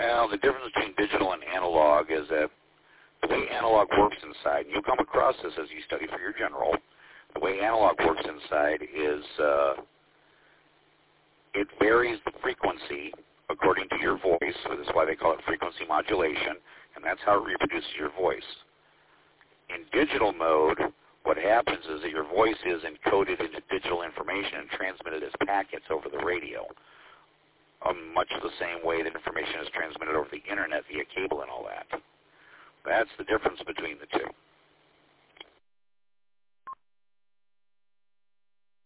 Well, the difference between digital and analog is that the way analog works inside, and you'll come across this as you study for your general, the way analog works inside is it varies the frequency according to your voice, so that's why they call it frequency modulation, and that's how it reproduces your voice. In digital mode, what happens is that your voice is encoded into digital information and transmitted as packets over the radio, much the same way that information is transmitted over the internet via cable and all that. That's the difference between the two.